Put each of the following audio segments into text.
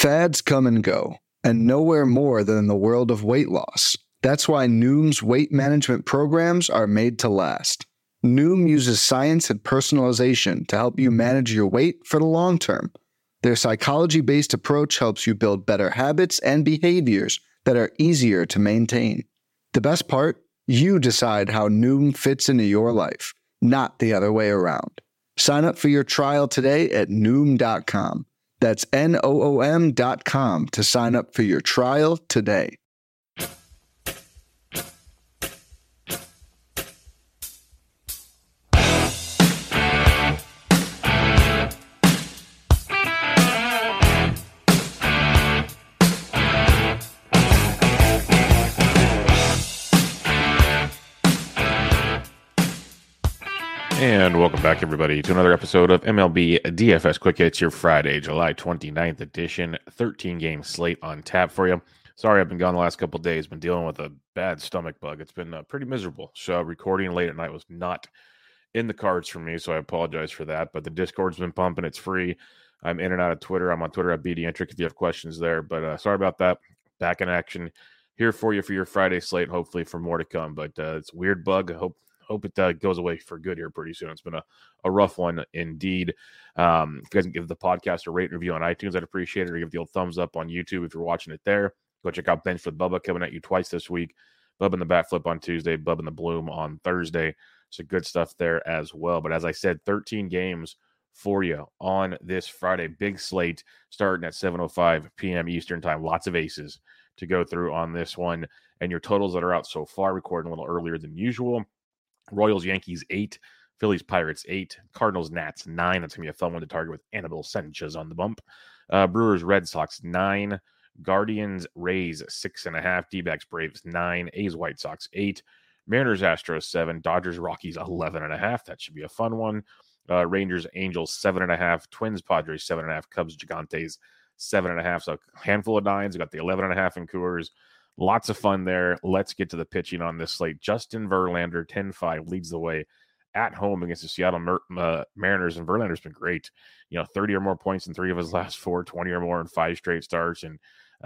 Fads come and go, and nowhere more than in the world of weight loss. That's why Noom's weight management programs are made to last. Noom uses science and personalization to help you manage your weight for the long term. Their psychology-based approach helps you build better habits and behaviors that are easier to maintain. The best part? You decide how Noom fits into your life, not the other way around. Sign up for your trial today at Noom.com. That's Noom.com to sign up for your trial today. And welcome back, everybody, to another episode of MLB DFS Quick Hits, your Friday, July 29th edition. 13-game slate on tap for you. Sorry, I've been gone the last couple of days. Been dealing with a bad stomach bug. It's been pretty miserable. So recording late at night was not in the cards for me, so I apologize for that. But the Discord's been pumping. It's free. I'm in and out of Twitter. I'm on Twitter at BDentric if you have questions there. But sorry about that. Back in action here for you for your Friday slate, hopefully for more to come. But it's a weird bug. I hope it goes away for good here pretty soon. It's been a rough one indeed. If you guys can give the podcast a rate and review on iTunes, I'd appreciate it. Or give the old thumbs up on YouTube if you're watching it there. Go check out Bench with Bubba coming at you twice this week. Bub and the Bat Flip on Tuesday, Bub and the Bloom on Thursday. So good stuff there as well. But as I said, 13 games for you on this Friday. Big slate starting at 7:05 p.m. Eastern time. Lots of aces to go through on this one. And your totals that are out so far, recording a little earlier than usual. Royals, Yankees, 8. Phillies, Pirates, 8. Cardinals, Nats, 9. That's going to be a fun one to target with Anibal Sanchez on the bump. Brewers, Red Sox, 9. Guardians, Rays, 6.5. D-backs, Braves, 9. A's, White Sox, 8. Mariners, Astros, 7. Dodgers, Rockies, 11.5. That should be a fun one. Rangers, Angels, 7.5. Twins, Padres, 7.5. Cubs, Gigantes, 7.5. So a handful of 9s. We got the 11.5 in Coors. Lots of fun there. Let's get to the pitching on this slate. Justin Verlander, 10-5, leads the way at home against the Seattle Mariners, and Verlander's been great. 30 or more points in 3 of his last 4, 20 or more in 5 straight starts, and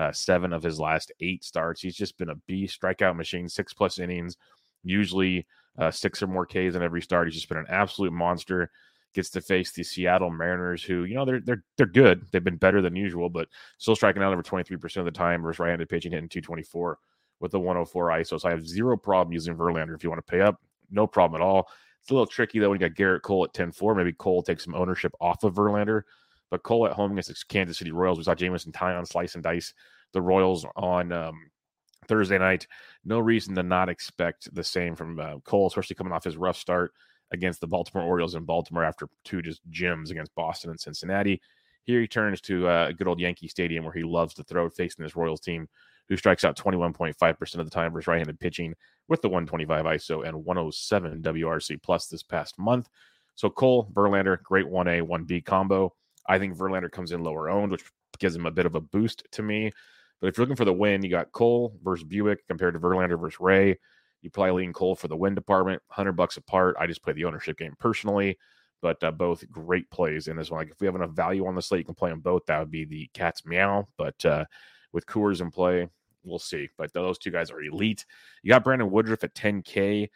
7 of his last 8 starts. He's just been a beast, strikeout machine, 6+ innings, usually 6 or more Ks in every start. He's just been an absolute monster. Gets to face the Seattle Mariners, who, they're good. They've been better than usual, but still striking out over 23% of the time versus right-handed pitching, hitting 224 with the 104 ISO. So I have zero problem using Verlander if you want to pay up. No problem at all. It's a little tricky, though, when you got Garrett Cole at 10-4. Maybe Cole takes some ownership off of Verlander. But Cole at home against the Kansas City Royals. We saw Jameson Taillon slice and dice the Royals on Thursday night. No reason to not expect the same from Cole, especially coming off his rough start against the Baltimore Orioles in Baltimore after 2 just gems against Boston and Cincinnati. Here he turns to a good old Yankee Stadium where he loves to throw, facing this Royals team who strikes out 21.5% of the time versus right-handed pitching with the 125 ISO and 107 WRC plus this past month. So Cole, Verlander, great 1A, 1B combo. I think Verlander comes in lower owned, which gives him a bit of a boost to me. But if you're looking for the win, you got Cole versus Buick compared to Verlander versus Ray. You probably lean Cole for the win department, $100 apart. I just play the ownership game personally, but both great plays in this one. Like if we have enough value on the slate, you can play them both. That would be the cat's meow. But with Coors in play, we'll see. But those two guys are elite. You got Brandon Woodruff at 10K.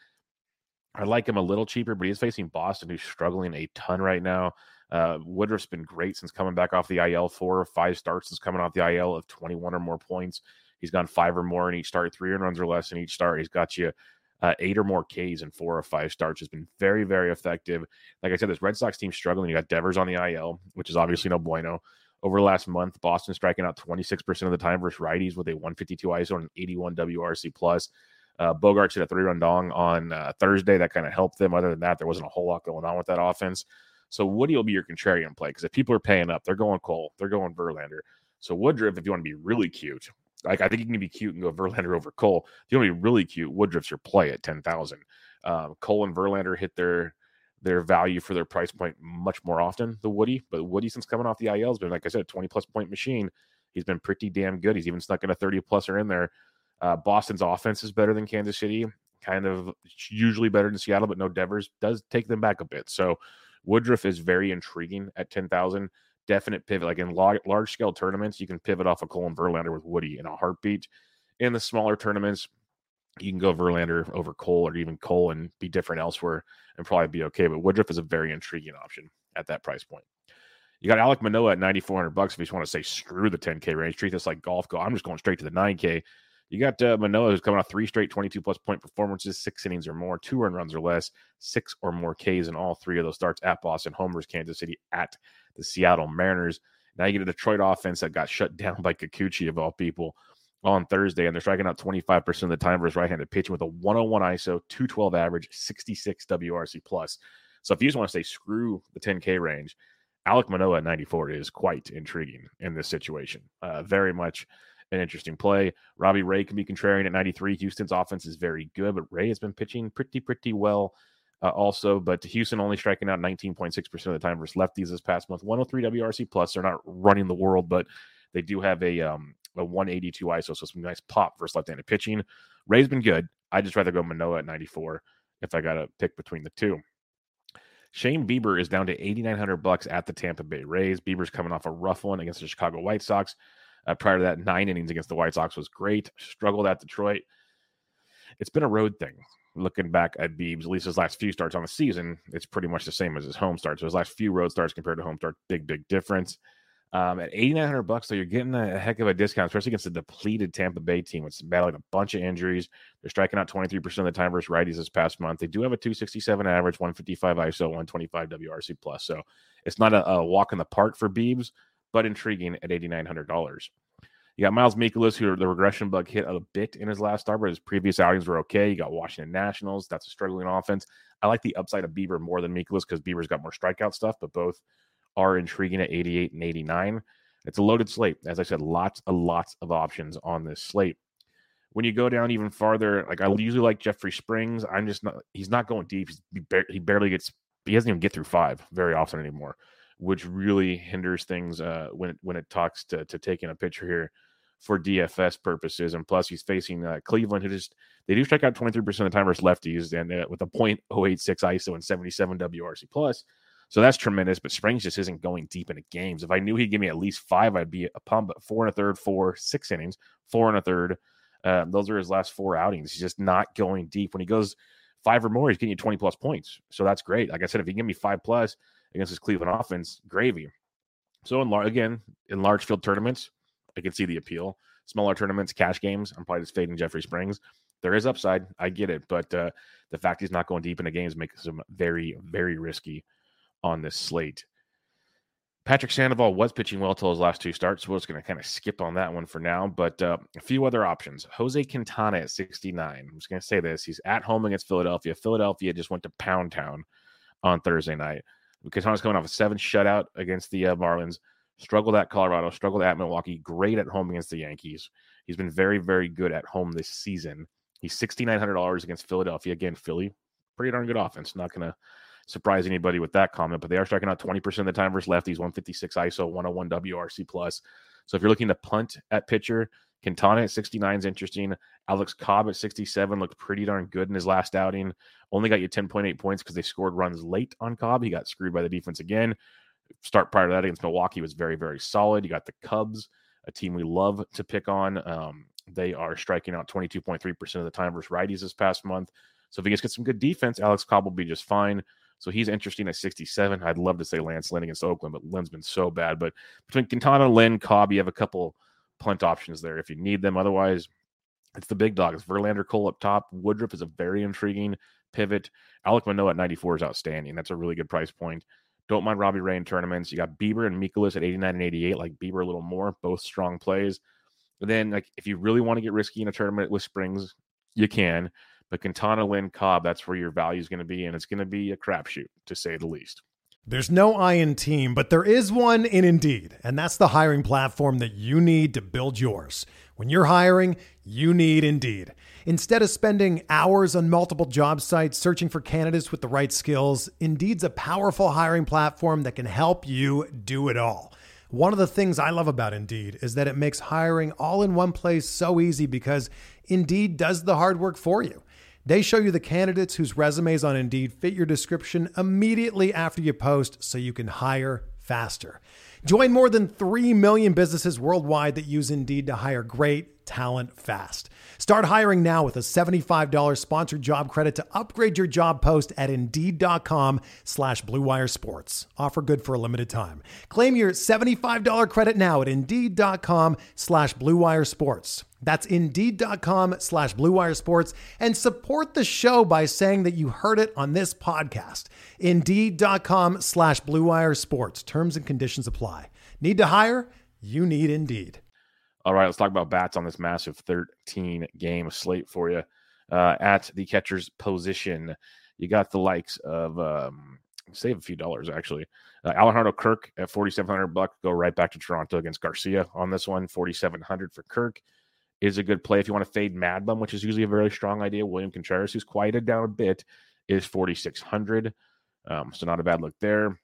I like him a little cheaper, but he's facing Boston, who's struggling a ton right now. Woodruff's been great since coming back off the IL. 4 or 5 starts since coming off the IL of 21 or more points. He's gone 5 or more in each start, 3 runs or less in each start. He's got you 8 or more Ks in 4 or 5 starts. Has been very, very effective. Like I said, this Red Sox team struggling. You got Devers on the IL, which is obviously no bueno. Over the last month, Boston striking out 26% of the time versus righties with a 152 ISO and an 81 WRC plus. Bogarts hit a 3-run dong on Thursday. That kind of helped them. Other than that, there wasn't a whole lot going on with that offense. So Woody will be your contrarian play because if people are paying up, they're going Cole, they're going Verlander. So Woodruff, if you want to be really cute, like I think you can be cute and go Verlander over Cole. If you want to be really cute, Woodruff's your play at 10,000. Cole and Verlander hit their value for their price point much more often than Woody. But Woody, since coming off the IL, has been, like I said, a 20-plus point machine. He's been pretty damn good. He's even snuck in a 30-pluser in there. Boston's offense is better than Kansas City, kind of usually better than Seattle, but no Devers does take them back a bit. So Woodruff is very intriguing at 10,000. definite pivot. Like in large scale tournaments, you can pivot off of Cole and Verlander with Woody in a heartbeat. In the smaller tournaments, you can go Verlander over Cole, or even Cole and be different elsewhere and probably be okay. But Woodruff is a very intriguing option at that price point. You got Alek Manoah at $9,400 if you just want to say screw the 10K range, treat this like golf. I'm just going straight to the 9K. You got Manoah, who's coming off 3 straight 22-plus point performances, 6 innings or more, 2 earned runs or less, 6 or more Ks in all 3 of those starts at Boston, homers, Kansas City, at the Seattle Mariners. Now you get a Detroit offense that got shut down by Kikuchi, of all people, on Thursday, and they're striking out 25% of the time versus right-handed pitching with a 101 ISO, 212 average, 66 WRC+. So if you just want to say screw the 10K range, Alek Manoah at 94 is quite intriguing in this situation. Very much an interesting play. Robbie Ray can be contrarian at 93. Houston's offense is very good, but Ray has been pitching pretty well also. But Houston only striking out 19.6% of the time versus lefties this past month. 103 WRC+. They're not running the world, but they do have a 182 ISO, so some nice pop versus left-handed pitching. Ray's been good. I'd just rather go Manoah at 94 if I got to pick between the two. Shane Bieber is down to $8,900 at the Tampa Bay Rays. Bieber's coming off a rough one against the Chicago White Sox. Prior to that, 9 innings against the White Sox was great. Struggled at Detroit. It's been a road thing. Looking back at Biebs, at least his last few starts on the season, it's pretty much the same as his home starts. So his last few road starts compared to home starts, big difference. At $8,900, though, you're getting a heck of a discount, especially against a depleted Tampa Bay team. It's battling a bunch of injuries. They're striking out 23% of the time versus righties this past month. They do have a 267 average, 155 ISO, 125 WRC+. So it's not a walk in the park for Biebs, but intriguing at $8,900. You got Miles Mikolas, who the regression bug hit a bit in his last start, but his previous outings were okay. You got Washington Nationals. That's a struggling offense. I like the upside of Bieber more than Mikolas because Bieber's got more strikeout stuff, but both are intriguing at 88 and 89. It's a loaded slate. As I said, lots of options on this slate. When you go down even farther, like I usually like Jeffrey Springs. He's not going deep. He doesn't even get through 5 very often anymore, which really hinders things when it talks to taking a pitcher here for DFS purposes. And plus he's facing Cleveland, they do strike out 23% of the time versus lefties, and with a .086 ISO and 77 WRC+. So that's tremendous, but Springs just isn't going deep into games. If I knew he'd give me at least 5, I'd be a pump. But 4 1/3, 6 innings, 4 1/3. Those are his last 4 outings. He's just not going deep. When he goes 5 or more, he's getting you 20-plus points. So that's great. Like I said, if he can give me 5+ against his Cleveland offense, gravy. So in large field tournaments, I can see the appeal. Smaller tournaments, cash games, I'm probably just fading Jeffrey Springs. There is upside. I get it. But the fact he's not going deep into games makes him very, very risky on this slate. Patrick Sandoval was pitching well till his last 2 starts, so we're just going to kind of skip on that one for now. But a few other options. Jose Quintana at 69. I'm just going to say this. He's at home against Philadelphia. Philadelphia just went to Pound Town on Thursday night. Quintana's coming off a 7 shutout against the Marlins. Struggled at Colorado. Struggled at Milwaukee. Great at home against the Yankees. He's been very, very good at home this season. He's $6,900 against Philadelphia. Again, Philly, pretty darn good offense. Not going to surprise anybody with that comment, but they are striking out 20% of the time versus lefties, 156 ISO, 101 WRC+. So if you're looking to punt at pitcher, Quintana at 69 is interesting. Alex Cobb at 67 looked pretty darn good in his last outing. Only got you 10.8 points because they scored runs late on Cobb. He got screwed by the defense again. Start prior to that against Milwaukee was very, very solid. You got the Cubs, a team we love to pick on. They are striking out 22.3% of the time versus righties this past month. So if he gets some good defense, Alex Cobb will be just fine. So he's interesting at 67. I'd love to say Lance Lynn against Oakland, but Lynn's been so bad. But between Quintana, Lynn, Cobb, you have a couple punt options there if you need them. Otherwise, it's the big dogs. Verlander, Cole up top. Woodruff is a very intriguing pivot. Alek Manoah at 94 is outstanding. That's a really good price point. Don't mind Robbie Ray in tournaments. You got Bieber and Mikolas at 89 and 88. Like Bieber a little more. Both strong plays. But then, like, if you really want to get risky in a tournament with Springs, you can. But Quintana, Lynn, Cobb, that's where your value is going to be, and it's going to be a crapshoot, to say the least. There's no I in team, but there is one in Indeed, and that's the hiring platform that you need to build yours. When you're hiring, you need Indeed. Instead of spending hours on multiple job sites searching for candidates with the right skills, Indeed's a powerful hiring platform that can help you do it all. One of the things I love about Indeed is that it makes hiring all in one place so easy because Indeed does the hard work for you. They show you the candidates whose resumes on Indeed fit your description immediately after you post so you can hire faster. Join more than 3 million businesses worldwide that use Indeed to hire great talent fast. Start hiring now with a $75 sponsored job credit to upgrade your job post at Indeed.com/Blue Wire Sports. Offer good for a limited time. Claim your $75 credit now at Indeed.com/Blue Wire Sports. That's Indeed.com/Blue Wire Sports, and support the show by saying that you heard it on this podcast. Indeed.com/Blue Wire Sports. Terms and conditions apply. Need to hire? You need Indeed. All right, let's talk about bats on this massive 13-game slate for you. At the catcher's position, you got the likes of save a few dollars actually. Alejandro Kirk at $4,700. Go right back to Toronto against Garcia on this one. $4,700 for Kirk is a good play if you want to fade Mad Bum, which is usually a very strong idea. William Contreras, who's quieted down a bit, is $4,600. So not a bad look there.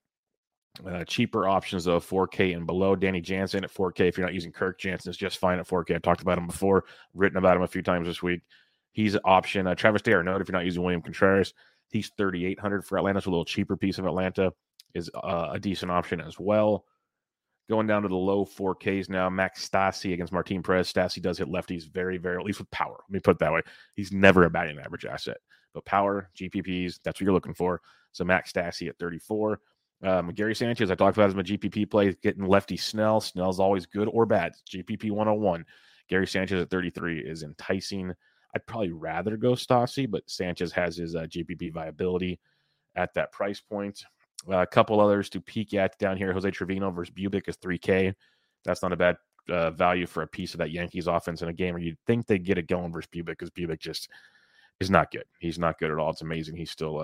Cheaper options though, 4K and below. Danny Jansen at 4K. If you're not using Kirk, Jansen is just fine at 4K. I talked about him before, written about him a few times this week. He's an option. Travis d'Arnaud, if you're not using William Contreras, he's $3,800 for Atlanta. So a little cheaper piece of Atlanta is a decent option as well. Going down to the low 4Ks now, Max Stassi against Martin Perez. Stassi does hit lefties very, very, at least with power. Let me put it that way. He's never a batting average asset, but power, GPPs, that's what you're looking for. So Max Stassi at 34. Gary Sanchez, I talked about as my GPP play, getting lefty Snell. Snell's always good or bad. GPP 101. Gary Sanchez at 33 is enticing. I'd probably rather go Stassi, but Sanchez has his GPP viability at that price point. A couple others to peek at down here. Jose Trevino versus Bubic is 3K. That's not a bad value for a piece of that Yankees offense in a game where you'd think they'd get it going versus Bubic, because Bubic just is not good. He's not good at all. It's amazing. He's still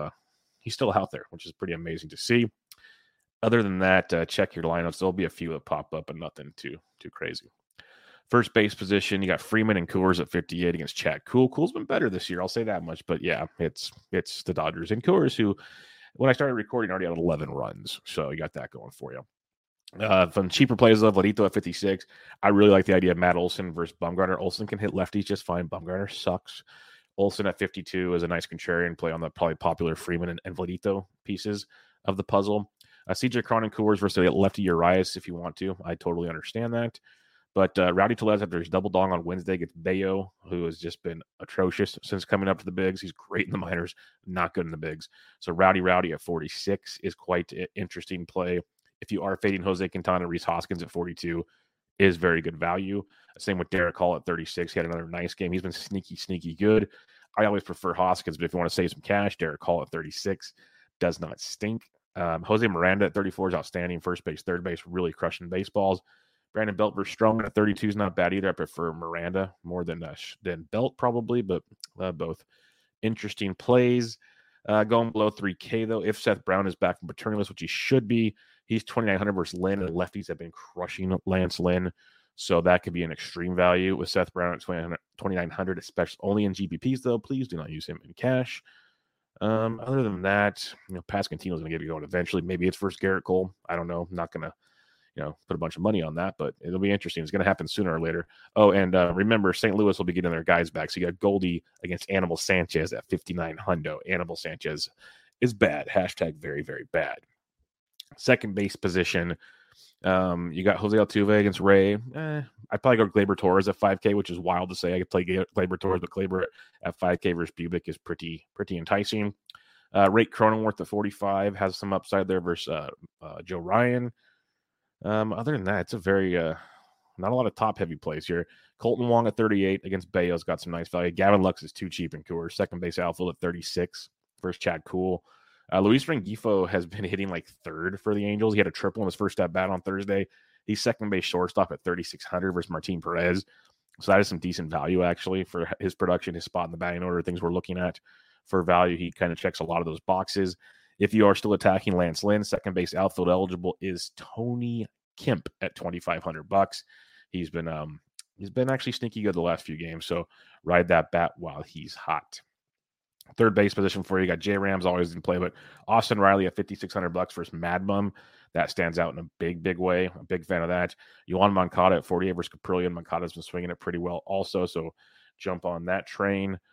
out there, which is pretty amazing to see. Other than that, check your lineups. There'll be a few that pop up, but nothing too crazy. First base position, you got Freeman and Coors at 58 against Chad Kuhl. Kuhl's been better this year, I'll say that much. But yeah, it's the Dodgers and Coors, who, when I started recording, already had 11 runs. So you got that going for you. From cheaper plays, though, Vladito at 56. I really like the idea of Matt Olson versus Bumgarner. Olson can hit lefties just fine. Bumgarner sucks. Olson at 52 is a nice contrarian play on the probably popular Freeman and Vladito pieces of the puzzle. CJ Cron and Coors versus lefty Urias if you want to. I totally understand that. But Rowdy Tellez, after his double dong on Wednesday, gets Bayo, who has just been atrocious since coming up to the bigs. He's great in the minors, not good in the bigs. So Rowdy at 46 is quite an interesting play. If you are fading Jose Quintana, Rhys Hoskins at 42 is very good value. Same with Derek Hall at 36. He had another nice game. He's been sneaky good. I always prefer Hoskins, but if you want to save some cash, Derek Hall at 36 does not stink. Jose Miranda at 34 is outstanding. First base, third base, really crushing baseballs. Brandon Belt versus Stroman at 32 is not bad either. I prefer Miranda more than Belt probably, but both interesting plays. Going below 3K though, if Seth Brown is back from paternity list, which he should be, he's 2,900 versus Lynn, and lefties have been crushing Lance Lynn. So that could be an extreme value with Seth Brown at 2,900, especially only in GPPs though. Please do not use him in cash. Other than that, Pascantino's going to get it going eventually. Maybe it's versus Garrett Cole. I don't know. I'm not going to, put a bunch of money on that, but it'll be interesting. It's going to happen sooner or later. Oh, and remember, St. Louis will be getting their guys back. So you got Goldie against Animal Sanchez at 59 Animal Sanchez is bad. Hashtag very, very bad. Second base position. You got Jose Altuve against Ray. I'd probably go Gleyber Torres at 5K, which is wild to say. I could play Gleyber Torres, but Gleyber at 5K versus Bubic is pretty enticing. Rate Cronenworth at 45 has some upside there versus Joe Ryan. Other than that, it's a very not a lot of top heavy plays here. Colton Wong at 38 against Bayo's got some nice value. Gavin Lux is too cheap in Coors. Second base outfield at 36 versus Chad Kuhl. Luis Rengifo has been hitting like third for the Angels. He had a triple in his first at bat on Thursday. He's second base shortstop at 3,600 versus Martin Perez. So that is some decent value actually for his production, his spot in the batting order, things we're looking at for value. He kind of checks a lot of those boxes. If you are still attacking Lance Lynn, second base outfield eligible is Tony Kemp at $2,500. He's been actually sneaky good the last few games. So ride that bat while he's hot. Third base position for you got J Rams always in play, but Austin Riley at $5,600 versus Mad Bum. That stands out in a big way. I'm a big fan of that. Yohan Moncada at 48 versus Caprillion. Moncada's been swinging it pretty well also, so jump on that train.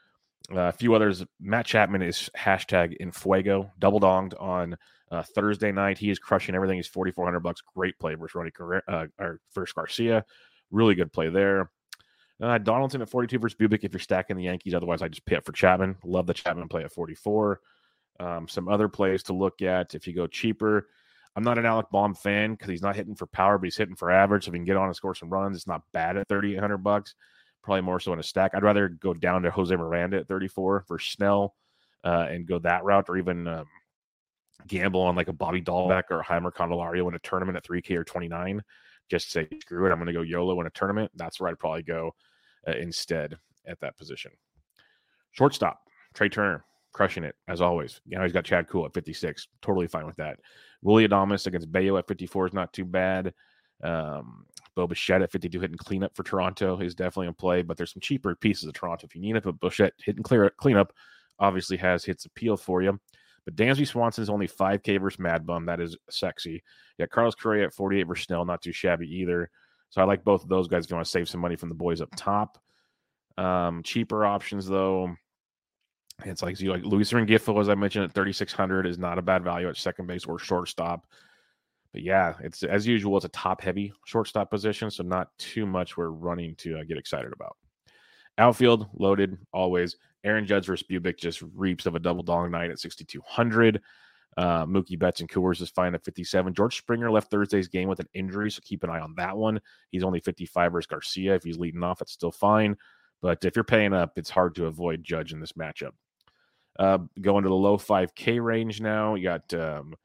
A few others. Matt Chapman is hashtag in fuego, double donged on Thursday night. He is crushing everything. He's $4,400. Great play versus versus Garcia. Really good play there. Donaldson at 42 versus Bubic if you're stacking the Yankees. Otherwise, I just pay up for Chapman. Love the Chapman play at 44. Some other plays to look at if you go cheaper. I'm not an Alec Bohm fan because he's not hitting for power, but he's hitting for average. So if he can get on and score some runs, it's not bad at $3,800. Probably more so in a stack. I'd rather go down to Jose Miranda at 34 for Snell and go that route, or even gamble on like a Bobby Dahlbeck or a Heimer Candelario in a tournament at 3K or 29. Just say, screw it, I'm going to go YOLO in a tournament. That's where I'd probably go instead at that position. Shortstop, Trey Turner, crushing it as always. He's got Chad Kuhl at 56. Totally fine with that. Willie Adames against Bayo at 54 is not too bad. Bo Bichette at 52 hitting cleanup for Toronto is definitely in play, but there's some cheaper pieces of Toronto if you need it. But Bichette hitting cleanup obviously has hits appeal for you. But Dansby Swanson is only 5K versus Mad Bum. That is sexy. Yeah, Carlos Correa at 48 versus Snell, not too shabby either. So I like both of those guys if you want to save some money from the boys up top. Cheaper options, though, it's like Luis Rengifo, as I mentioned, at 3,600 is not a bad value at second base or shortstop. But yeah, it's as usual, it's a top-heavy shortstop position, so not too much we're running to get excited about. Outfield, loaded, always. Aaron Judge versus Bubic just reaps of a double dong night at 6,200. Mookie Betts and Coors is fine at 57. George Springer left Thursday's game with an injury, so keep an eye on that one. He's only 55 versus Garcia. If he's leading off, it's still fine. But if you're paying up, it's hard to avoid Judge in this matchup. Going to the low 5K range now. You got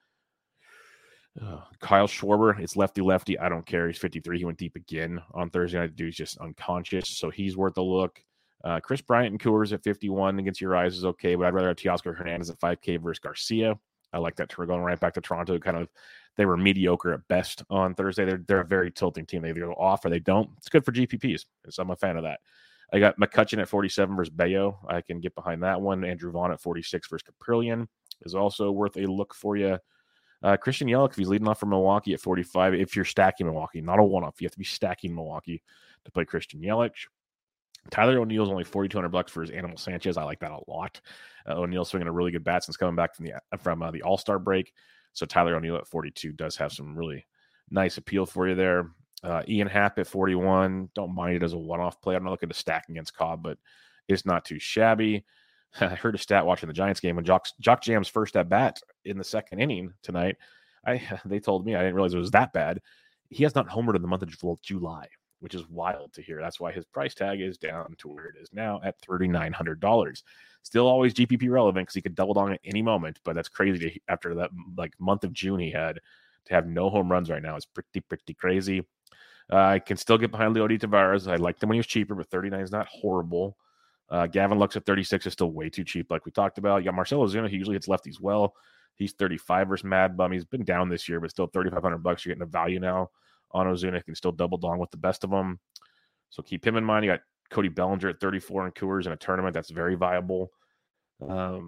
Kyle Schwarber. It's lefty. I don't care. He's 53. He went deep again on Thursday night. The dude's just unconscious, so he's worth a look. Chris Bryant and Coors at 51 against your eyes is okay, but I'd rather have Teoscar Hernandez at 5K versus Garcia. I like that. We're going right back to Toronto. They were mediocre at best on Thursday. They're a very tilting team. They either go off or they don't. It's good for GPPs, so I'm a fan of that. I got McCutchen at 47 versus Bayo. I can get behind that one. Andrew Vaughn at 46 versus Caprillion is also worth a look for you. Christian Yelich, if he's leading off for Milwaukee at 45, if you're stacking Milwaukee, not a one-off. You have to be stacking Milwaukee to play Christian Yelich. Tyler O'Neill's only $4,200 for his Animal Sanchez. I like that a lot. O'Neill's swinging a really good bat since coming back from the All-Star break. So Tyler O'Neill at 42 does have some really nice appeal for you there. Ian Happ at 41. Don't mind it as a one-off play. I'm not looking to stack against Cobb, but it's not too shabby. I heard a stat watching the Giants game when Jock Jam's first at bat in the second inning tonight. They told me, I didn't realize it was that bad. He has not homered in the month of July, which is wild to hear. That's why his price tag is down to where it is now at $3,900. Still always GPP relevant because he could double down at any moment, but that's crazy after that month of June he had to have no home runs right now. It's pretty crazy. I can still get behind Leody Taveras. I liked him when he was cheaper, but 39 is not horrible. Gavin Lux at 36 is still way too cheap, like we talked about. You got Marcell Ozuna. He usually hits lefties well. He's 35 versus Mad Bum. He's been down this year, but still $3,500. You're getting a value now on Ozuna. Can still double down with the best of them. So keep him in mind. You got Cody Bellinger at 34 in Coors in a tournament. That's very viable. A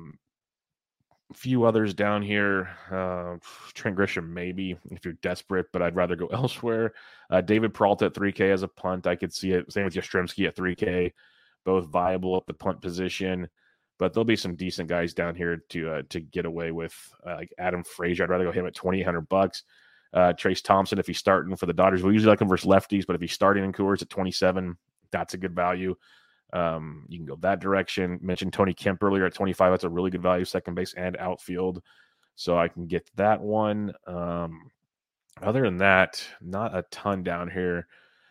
few others down here. Trent Grisham, maybe, if you're desperate, but I'd rather go elsewhere. David Peralta at 3K as a punt. I could see it. Same with Yastrzemski at 3K. Both viable at the punt position. But there'll be some decent guys down here to get away with, like Adam Frazier. I'd rather go him at $2,800. Trace Thompson, if he's starting for the Dodgers, we usually like him versus lefties, but if he's starting in Coors at 27, that's a good value. You can go that direction. Mentioned Tony Kemp earlier at 25. That's a really good value, second base and outfield. So I can get that one. Other than that, not a ton down here.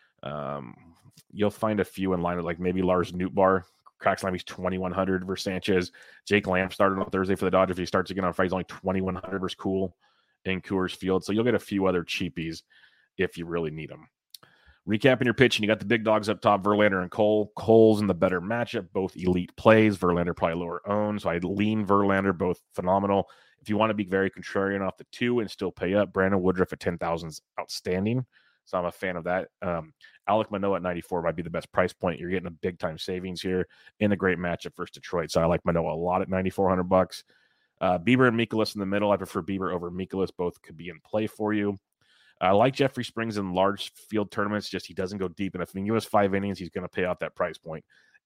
You'll find a few in line with like maybe Lars Nootbaar. Cracks line, he's 2,100 versus Sanchez. Jake Lamb started on Thursday for the Dodgers. If he starts again on Friday, he's only 2,100 versus Cool in Coors Field. So you'll get a few other cheapies if you really need them. Recapping your pitch, and you got the big dogs up top, Verlander and Cole. Cole's in the better matchup, both elite plays. Verlander probably lower owned, so I'd lean Verlander, both phenomenal. If you want to be very contrarian off the two and still pay up, Brandon Woodruff at 10,000 is outstanding. So I'm a fan of that. Alek Manoah at 94 might be the best price point. You're getting a big-time savings here in a great matchup versus Detroit. So I like Manoah a lot at $9,400. Bieber and Mikolas in the middle. I prefer Bieber over Mikolas. Both could be in play for you. I like Jeffrey Springs in large field tournaments. Just he doesn't go deep enough. If he gives 5 innings, he's going to pay out that price point.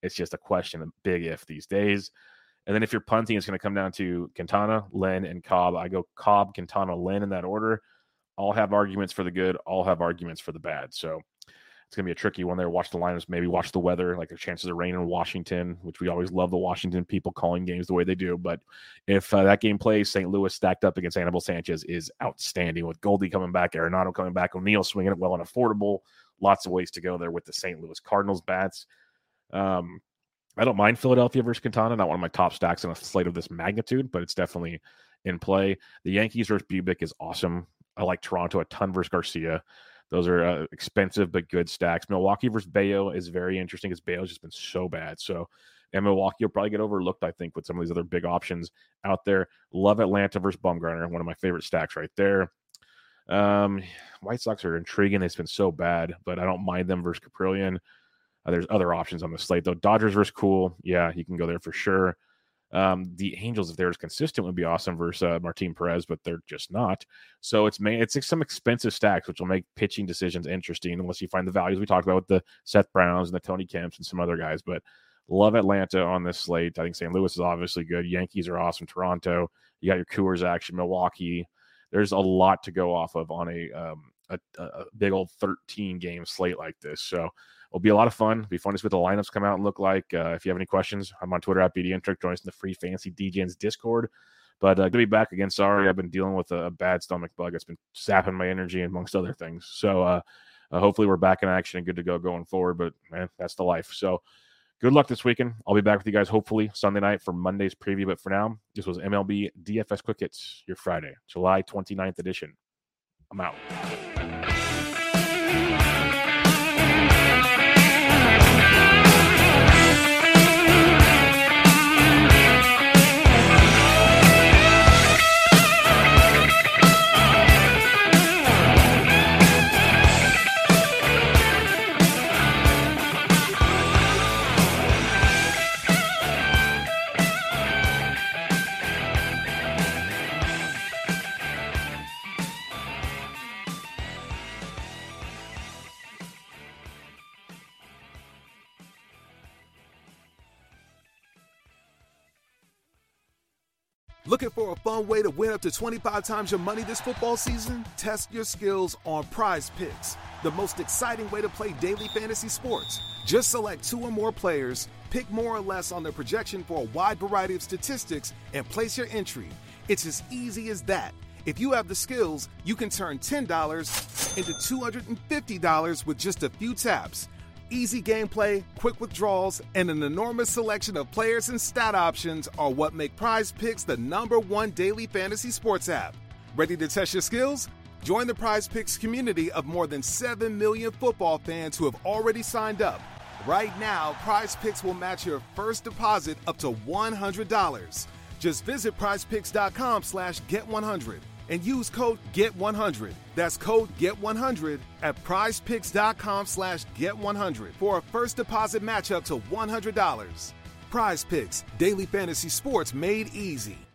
It's just a question, a big if these days. And then if you're punting, it's going to come down to Quintana, Lynn, and Cobb. I go Cobb, Quintana, Lynn in that order. All have arguments for the good. All have arguments for the bad. So it's going to be a tricky one there. Watch the lineups, maybe watch the weather. Like, there's chances of rain in Washington, which we always love the Washington people calling games the way they do. But if that game plays, St. Louis stacked up against Anibal Sanchez is outstanding, with Goldie coming back, Arenado coming back, O'Neill swinging it well and affordable. Lots of ways to go there with the St. Louis Cardinals bats. I don't mind Philadelphia versus Quintana. Not one of my top stacks on a slate of this magnitude, but it's definitely in play. The Yankees versus Bubic is awesome. I like Toronto a ton versus Garcia. Those are expensive but good stacks. Milwaukee versus Bayo is very interesting because Bayo's just been so bad. So, and Milwaukee will probably get overlooked, I think, with some of these other big options out there. Love Atlanta versus Bumgarner, one of my favorite stacks right there. White Sox are intriguing. They've been so bad, but I don't mind them versus Caprillion. There's other options on the slate, though. Dodgers versus Cool. Yeah, you can go there for sure. The Angels, if they're as consistent, would be awesome versus Martin Perez, but they're just not. So it's some expensive stacks, which will make pitching decisions interesting unless you find the values we talked about with the Seth Browns and the Tony Kemps and some other guys. But love Atlanta on this slate. I think St. Louis is obviously good. Yankees are awesome. Toronto. You got your Coors action. Milwaukee. There's a lot to go off of on a big old 13-game slate like this. So it'll be a lot of fun. It'll be fun to see what the lineups come out and look like. If you have any questions, I'm on Twitter at BDintric. Join us in the free Fantasy DJs Discord. But good to be back again. Sorry, I've been dealing with a bad stomach bug. It's been sapping my energy amongst other things. So hopefully we're back in action and good to go going forward. But, man, that's the life. So good luck this weekend. I'll be back with you guys hopefully Sunday night for Monday's preview. But for now, this was MLB DFS Quick Hits, your Friday, July 29th edition. I'm out. Looking for a fun way to win up to 25 times your money this football season? Test your skills on Prize Picks, the most exciting way to play daily fantasy sports. Just select 2 or more players, pick more or less on their projection for a wide variety of statistics, and place your entry. It's as easy as that. If you have the skills, you can turn $10 into $250 with just a few taps. Easy gameplay, quick withdrawals, and an enormous selection of players and stat options are what make Prize Picks the #1 daily fantasy sports app. Ready to test your skills? Join the Prize Picks community of more than 7 million football fans who have already signed up. Right now, Prize Picks will match your first deposit up to $100. Just visit prizepicks.com/get100 and use code GET100. That's code GET100 at prizepicks.com/get100 for a first deposit match up to $100. Prize Picks, daily fantasy sports made easy.